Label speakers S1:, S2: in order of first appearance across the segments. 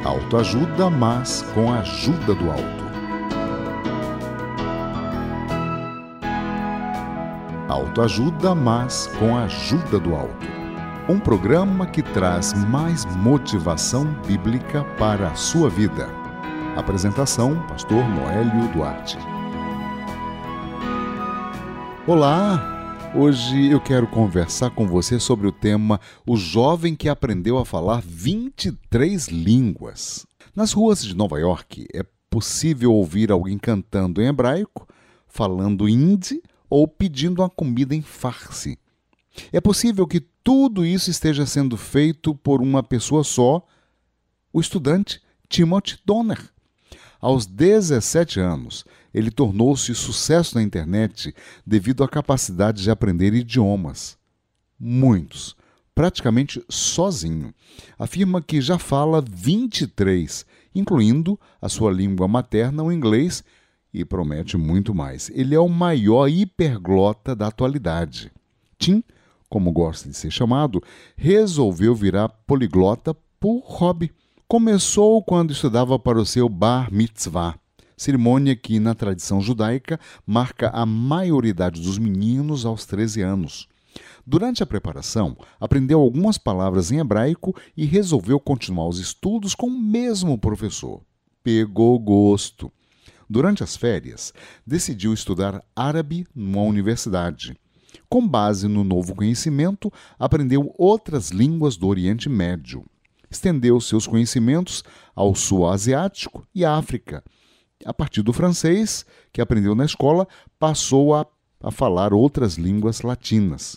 S1: Autoajuda, mas com a ajuda do alto. Autoajuda, mas com a ajuda do alto. Um programa que traz mais motivação bíblica para a sua vida. Apresentação, Pastor Noélio Duarte. Olá! Hoje eu quero conversar com você sobre o tema O Jovem que Aprendeu a Falar 23 Línguas. Nas ruas de Nova York é possível ouvir alguém cantando em hebraico, falando hindi ou pedindo uma comida em farsi. É possível que tudo isso esteja sendo feito por uma pessoa só, o estudante Timothy Donner. Aos 17 anos, ele tornou-se sucesso na internet devido à capacidade de aprender idiomas. Muitos, praticamente sozinho. Afirma que já fala 23, incluindo a sua língua materna, o inglês, e promete muito mais. Ele é o maior hiperglota da atualidade. Tim, como gosta de ser chamado, resolveu virar poliglota por hobby. Começou quando estudava para o seu Bar Mitzvah, cerimônia que, na tradição judaica, marca a maioridade dos meninos aos 13 anos. Durante a preparação, aprendeu algumas palavras em hebraico e resolveu continuar os estudos com o mesmo professor. Pegou gosto. Durante as férias, decidiu estudar árabe numa universidade. Com base no novo conhecimento, aprendeu outras línguas do Oriente Médio. Estendeu seus conhecimentos ao sul asiático e África. A partir do francês, que aprendeu na escola, passou a falar outras línguas latinas.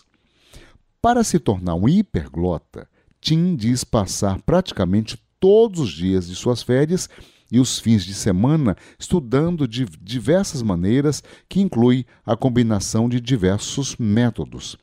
S1: Para se tornar um hiperglota, Tim diz passar praticamente todos os dias de suas férias e os fins de semana estudando de diversas maneiras, que inclui a combinação de diversos métodos.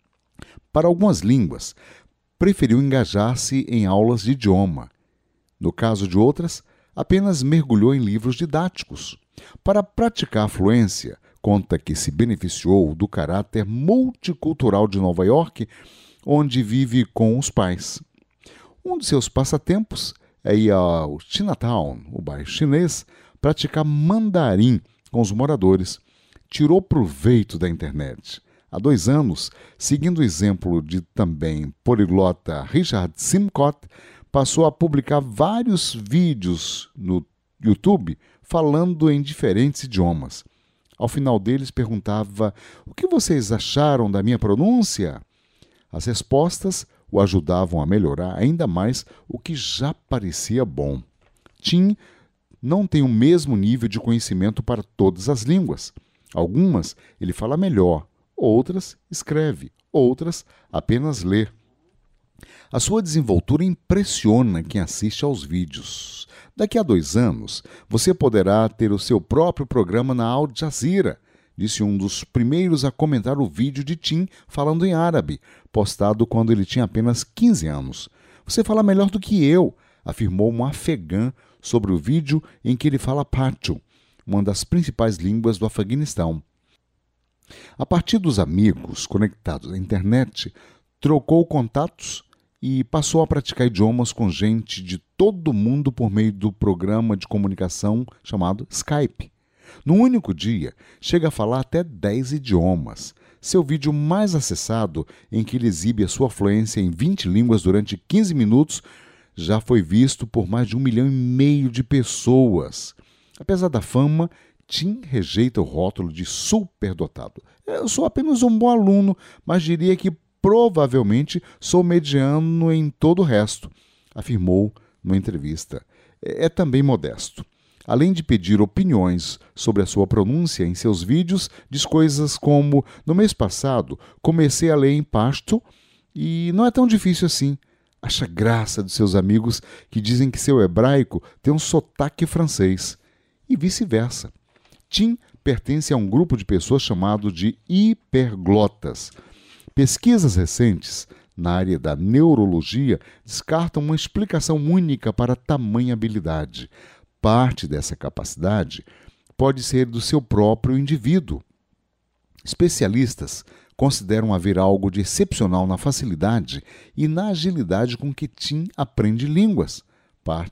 S1: Para algumas línguas, preferiu engajar-se em aulas de idioma. No caso de outras, apenas mergulhou em livros didáticos. Para praticar a fluência, conta que se beneficiou do caráter multicultural de Nova York, onde vive com os pais. Um de seus passatempos é ir ao Chinatown, o bairro chinês, praticar mandarim com os moradores. Tirou proveito da internet. Há 2 anos, seguindo o exemplo de também poliglota Richard Simcott, passou a publicar vários vídeos no YouTube falando em diferentes idiomas. Ao final deles, perguntava: "O que vocês acharam da minha pronúncia?" As respostas o ajudavam a melhorar ainda mais o que já parecia bom. Tim não tem o mesmo nível de conhecimento para todas as línguas. Algumas ele fala melhor, outras escreve, outras apenas lê. A sua desenvoltura impressiona quem assiste aos vídeos. Daqui a 2 anos, você poderá ter o seu próprio programa na Al Jazeera, disse um dos primeiros a comentar o vídeo de Tim falando em árabe, postado quando ele tinha apenas 15 anos. "Você fala melhor do que eu", afirmou um afegã sobre o vídeo em que ele fala Pashto, uma das principais línguas do Afeganistão. A partir dos amigos conectados à internet, trocou contatos e passou a praticar idiomas com gente de todo o mundo por meio do programa de comunicação chamado Skype. No único dia, chega a falar até 10 idiomas. Seu vídeo mais acessado, em que ele exibe a sua fluência em 20 línguas durante 15 minutos, já foi visto por mais de 1,5 milhão de pessoas. Apesar da fama, Tim rejeita o rótulo de superdotado. "Eu sou apenas um bom aluno, mas diria que provavelmente sou mediano em todo o resto", afirmou numa entrevista. É também modesto. Além de pedir opiniões sobre a sua pronúncia em seus vídeos, diz coisas como: "No mês passado, comecei a ler em Pashto e não é tão difícil assim." Acha graça dos seus amigos que dizem que seu hebraico tem um sotaque francês. E vice-versa. Tim pertence a um grupo de pessoas chamado de hiperglotas. Pesquisas recentes na área da neurologia descartam uma explicação única para tamanha habilidade. Parte dessa capacidade pode ser do seu próprio indivíduo. Especialistas consideram haver algo de excepcional na facilidade e na agilidade com que Tim aprende línguas. Parte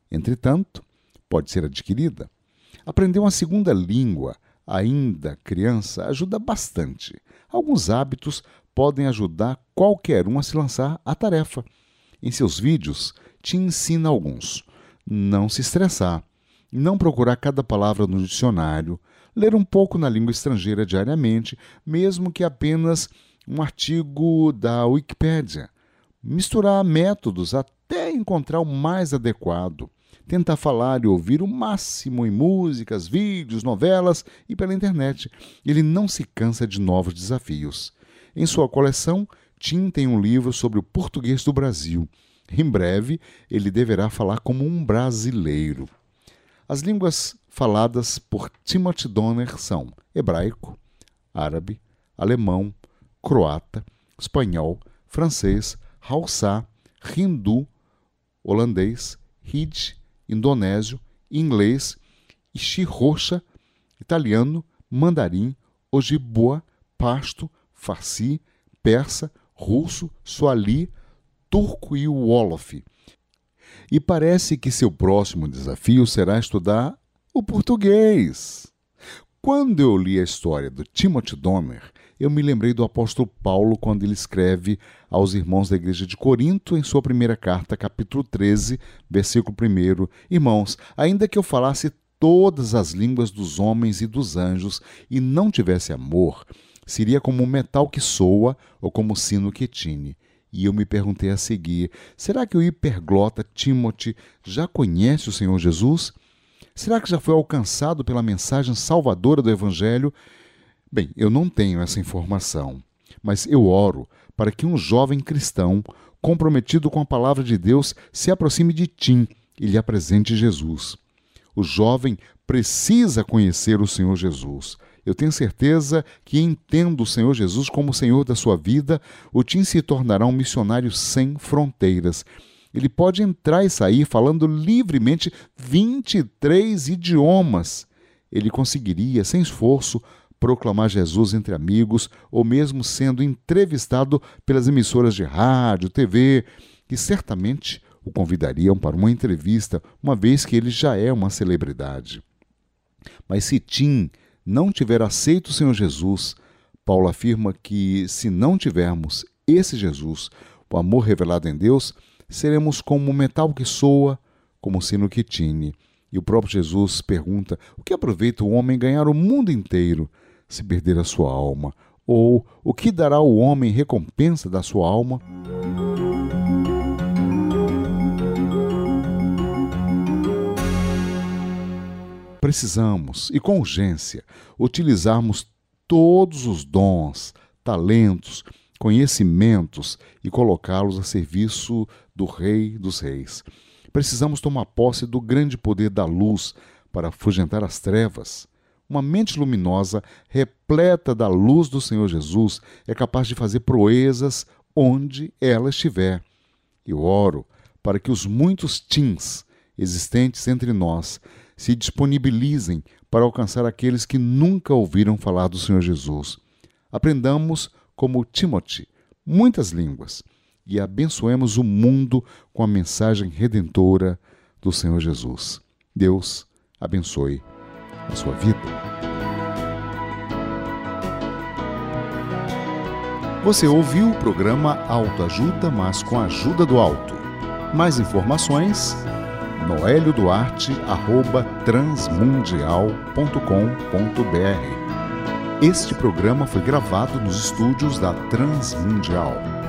S1: Entretanto, pode ser adquirida. Aprender uma segunda língua, ainda criança, ajuda bastante. Alguns hábitos podem ajudar qualquer um a se lançar à tarefa. Em seus vídeos, te ensina alguns. Não se estressar, não procurar cada palavra no dicionário, ler um pouco na língua estrangeira diariamente, mesmo que apenas um artigo da Wikipédia. Misturar métodos até encontrar o mais adequado. Tentar falar e ouvir o máximo em músicas, vídeos, novelas e pela internet. Ele não se cansa de novos desafios. Em sua coleção, Tim tem um livro sobre o português do Brasil. Em breve, ele deverá falar como um brasileiro. As línguas faladas por Timothy Donner são hebraico, árabe, alemão, croata, espanhol, francês, haussá, hindu, holandês, hid, indonésio, inglês, xirroxa, italiano, mandarim, ojibwa, pasto, farsi, persa, russo, suali, turco e wolof. E parece que seu próximo desafio será estudar o português. Quando eu li a história do Timothy Donner, eu me lembrei do apóstolo Paulo quando ele escreve aos irmãos da igreja de Corinto em sua primeira carta, capítulo 13, versículo 1. Irmãos, ainda que eu falasse todas as línguas dos homens e dos anjos e não tivesse amor, seria como um metal que soa ou como um sino que tine. E eu me perguntei a seguir, será que o hiperglota Timothy já conhece o Senhor Jesus? Será que já foi alcançado pela mensagem salvadora do Evangelho? Bem, eu não tenho essa informação, mas eu oro para que um jovem cristão comprometido com a palavra de Deus se aproxime de Tim e lhe apresente Jesus. O jovem precisa conhecer o Senhor Jesus. Eu tenho certeza que, entendo o Senhor Jesus como o Senhor da sua vida, o Tim se tornará um missionário sem fronteiras. Ele pode entrar e sair falando livremente 23 idiomas. Ele conseguiria, sem esforço, proclamar Jesus entre amigos ou mesmo sendo entrevistado pelas emissoras de rádio, TV, que certamente o convidariam para uma entrevista, uma vez que ele já é uma celebridade. Mas se Tim não tiver aceito o Senhor Jesus, Paulo afirma que, se não tivermos esse Jesus, o amor revelado em Deus, seremos como um metal que soa, como um sino que tine. E o próprio Jesus pergunta, o que aproveita o homem ganhar o mundo inteiro se perder a sua alma? Ou o que dará o homem em recompensa da sua alma? Precisamos, e com urgência, utilizarmos todos os dons, talentos, conhecimentos e colocá-los a serviço do Rei dos Reis. Precisamos tomar posse do grande poder da luz para afugentar as trevas. Uma mente luminosa, repleta da luz do Senhor Jesus, é capaz de fazer proezas onde ela estiver. Eu oro para que os muitos Tims existentes entre nós se disponibilizem para alcançar aqueles que nunca ouviram falar do Senhor Jesus. Aprendamos, como Timothy, muitas línguas e abençoemos o mundo com a mensagem redentora do Senhor Jesus. Deus abençoe a sua vida. Você ouviu o programa Autoajuda, mas com a ajuda do alto. Mais informações noelioduarte@transmundial.com.br. Este programa foi gravado nos estúdios da Transmundial.